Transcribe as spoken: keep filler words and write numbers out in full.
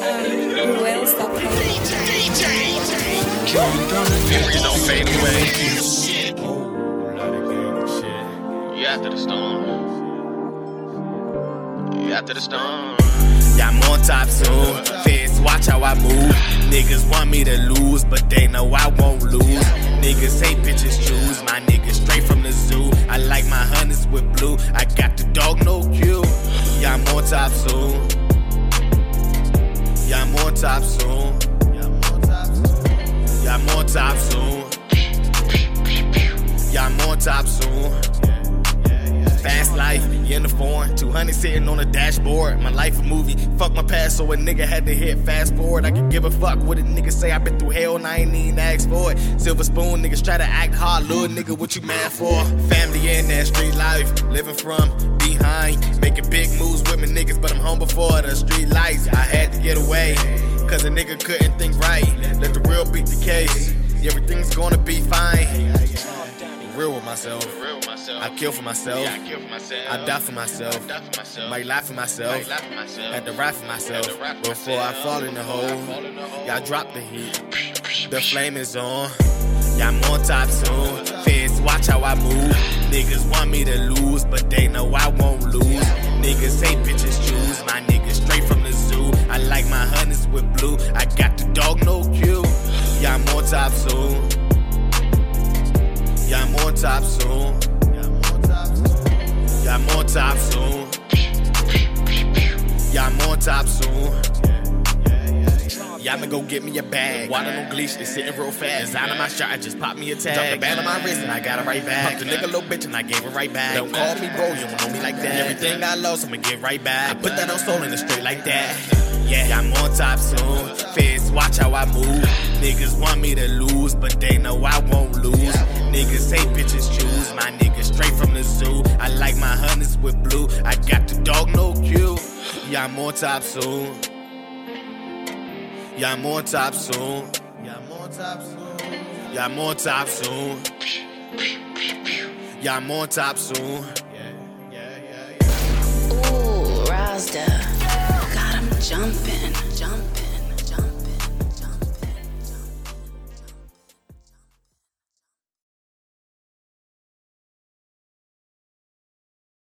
Will stop playing. Memories don't fade away. You after the storm. You after the storm. Yeah, I'm on top soon. Feds watch how I move. Niggas want me to lose, but they know I won't lose. Niggas hate bitches choose. My niggas straight from the zoo. I like my hunters with blue. I got the dog, no cue. Yeah, I'm on top soon. Yeah, I'm on top soon. Yeah, I'm on top soon. Yeah, I'm on top soon. Yeah, I'm on top soon. Fast life, uniform, two hundred sitting on the dashboard. My life a movie, fuck my past, so a nigga had to hit fast forward. I could give a fuck what a nigga say. I been through hell and I ain't even asked for it. Silver spoon, niggas try to act hard, little nigga, what you mad for? Family in that street life, living from behind, making big moves with my niggas, but I'm home before the street lights. I had to get away, cause a nigga couldn't think right. Let the real beat the case, everything's gonna be fine. Real with myself. Real with myself. I kill for myself. Yeah, I kill for myself. I die for myself. I die for myself. Might lie for myself. Might lie for myself. Had to ride for myself. Had to ride for Before myself. I fall in the hole. Fall in the hole. Y'all drop the heat. The flame is on. Yeah, I'm on top soon. Feds watch how I move. Niggas want me to lose, but they know I won't lose. Niggas hate bitches choose. My niggas straight from the zoo. I like my hunters with blue. I got the dog, no cue. Yeah, I'm on top soon. Yeah, I'm on top soon. Yeah, I'm on top soon. Yeah, I'm on top soon. Yeah, I'm on top soon. Yeah, I'ma go get me a bag. Water no bleach, they sitting real fast. Design on my shirt, I just pop me a tag. Drop the band on my wrist and I got it right back. Pop the nigga little bitch and I gave it right back. Don't call me bro, you don't know me like that. Everything I lost, I'ma get right back. I put that on soul and it's straight like that. Yeah, I'm on top soon. Feds watch how I move. Niggas want me to lose, but they know I won't lose. Niggas hate bitches choose. My niggas straight from the zoo. I like my hunters with blue. I got the dog, no cue. Yeah, I'm on top soon. Yeah, I'm on top soon. Yeah, I'm on top soon. Yeah, I'm on top soon. Yeah, I'm on top soon. Ooh, Razda. Got him jumping, jumping.